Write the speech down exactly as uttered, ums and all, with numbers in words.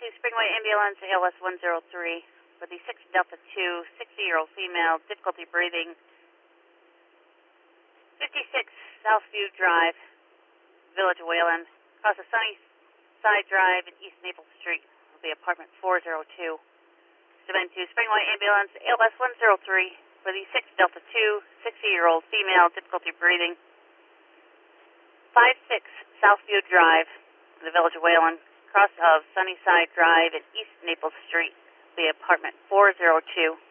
two Springway Ambulance, A L S one zero three, for the six Delta two, sixty-year-old female, difficulty breathing, fifty-six Southview Drive, Village of Wayland, across the Sunnyside Drive and East Naples Street, will be apartment four zero two. Demand two Springway Ambulance, A L S one zero three, for the six Delta two, sixty-year-old female, difficulty breathing, fifty-six Southview Drive, the Village of Wayland, cross of Sunnyside Drive and East Naples Street, the apartment four zero two.